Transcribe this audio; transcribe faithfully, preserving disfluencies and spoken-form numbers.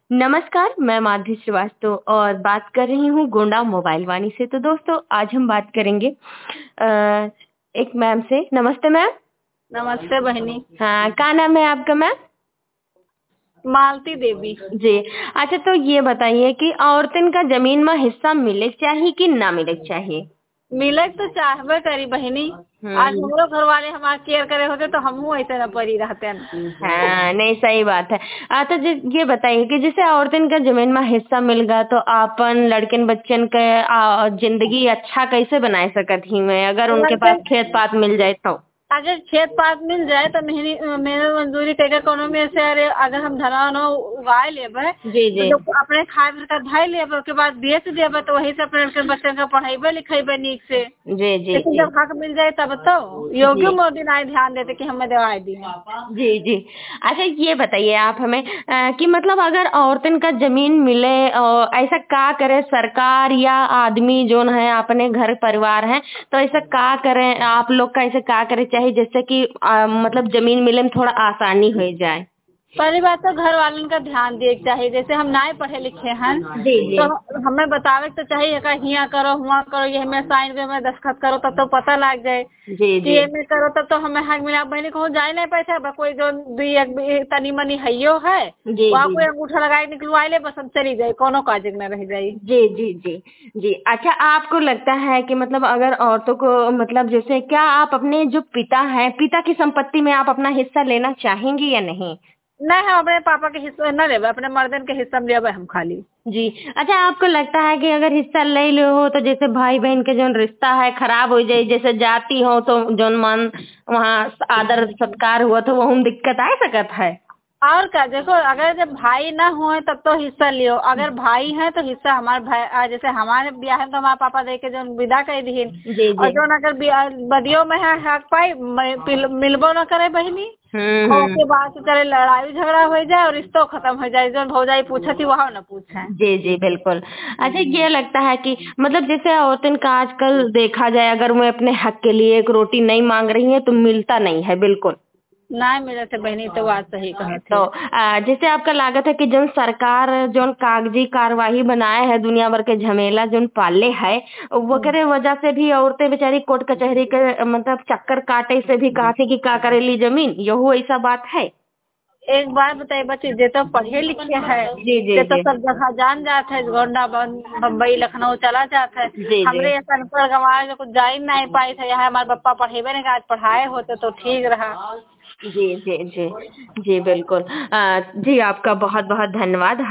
नमस्कार, मैं माधुरी श्रीवास्तव और बात कर रही हूँ गोंडा मोबाइल वाणी से। तो दोस्तों आज हम बात करेंगे अ, एक मैम से। नमस्ते मैम। नमस्ते बहनी। हाँ, क्या नाम है आपका मैम? मालती देवी। जी। अच्छा, तो ये बताइए कि औरतन का जमीन में हिस्सा मिले चाहिए कि ना मिले चाहिए? मिले तो चाहबे करी बहनी। आज हम्म। हमरो घर वाले हमार केयर करे होते तो हमहू ऐसे न पड़ी रहते। हाँ, नहीं सही बात है। आ, तो जी- ये बताइए कि जैसे औरतन का जमीन में हिस्सा मिल गया तो आपन लड़कन बच्चन के आ, जिंदगी अच्छा कैसे बनाए सकत ही मैं, अगर उनके पास लड़के खेत पात मिल जाए तो? अगर खेत पात मिल जाए तो मेहनी मेरे मंजूरी टेके कोनो में से अरे अगर हम धनवा उनवा उगाए लेबे जी तो जी जो अपने खाए भर का धाई लेबे उसके बाद बेच देबे तो वही से अपने लड़के बच्चन का पढ़ेबे लिखेबे नीक से। जी जी लेकिन जी जब हक मिल जाए तब तो योगी जी मोदी ना ध्यान देते कि हमें दवाई दी। जी जी। अच्छा, ये बताइए आप हमें अ, कि मतलब अगर औरतन का जमीन मिले और ऐसा का करे सरकार या आदमी जो है अपने घर परिवार है, तो ऐसा का करें आप लोग का, ऐसा का करे चाहिए जिससे कि अ, मतलब जमीन मिले में थोड़ा आसानी हो जाए? पहली बात तो घर वालों का ध्यान दिए के चाहिए। जैसे हम ना पढ़े लिखे हैं जी जी तो हमें बतावे के तो चाहिए कि हियाँ करो हुआ करो, ये हमें साइन पे में दस्खत करो तब तो पता लग जाए जी कि जी ये में करो तब तो हमें हक मिला। बहनी कहूँ जाए नहीं पैसा बा कोई जो दुई एक भी तनी मनी हइयो है जी वहाँ जी कोई अंगूठा लगा के निकलवाई ले बस हम चली जाए कोनो काज न रह जाये। जी जी जी जी। अच्छा, आपको लगता है कि मतलब अगर औरतों को मतलब जैसे क्या आप अपने जो पिता है, पिता की संपत्ति में आप अपना हिस्सा लेना चाहेंगी या नहीं? नहीं हम अपने पापा के हिस्सा न लेबे, अपने मर्दन के हिस्सा में लेबे हम खाली। जी। अच्छा, आपको लगता है कि अगर हिस्सा ले लो हो तो जैसे भाई बहन के जो रिश्ता है खराब हो जाए, जैसे जाति हो तो जो मान वहाँ आदर सत्कार हुआ तो वहाँ दिक्कत आ सकत है? और क्या देखो अगर जब भाई ना हुए तब तो हिस्सा लियो, अगर भाई है तो हिस्सा हमारे भाई आ, जैसे हमारे ब्याह में तो हमारे पापा दे के जो विदा कर दीन जी और जी। जो अगर बिया- बदियो में है हक पाई मैं- पिल- मिलबो न करे बहनी हम्म और हम्म। उसके बाद से चले लड़ाई झगड़ा हो जाए और रिश्तो खत्म हो जाए। जो भौजाई पूछा थी वहाँ न पूछे। जी जी बिल्कुल। अच्छा, ये लगता है कि मतलब जैसे औरतन का आजकल देखा जाए, अगर वो अपने हक के लिए एक रोटी नहीं मांग रही है तो मिलता नहीं है बिल्कुल। नहीं मिले थे बहनी तो बात सही कहे तो थे। आ, जैसे आपका लागत है कि जो सरकार जो कागजी कार्यवाही बनाए है दुनिया भर के झमेला जो पाले है, वो करे वजह से भी औरतें बेचारी कोर्ट कचहरी के मतलब चक्कर काटे से भी कहा थी कि का करेली जमीन, यही ऐसा बात है? एक बात बताइए बच्चे जे तो पढ़े लिखे है जी जी जे तो जी सब जगह जान जाते है गोंडा बम्बई लखनऊ चला जाता है। जी जी हमरे यहाँ अनपढ़ गंवार जो कुछ जा ही नहीं पाई थे, यहाँ हमारे पापा पढ़ेबे नहीं, आज पढ़ाए होते तो ठीक रहा। जी जी जी जी बिल्कुल। आ, जी आपका बहुत बहुत धन्यवाद।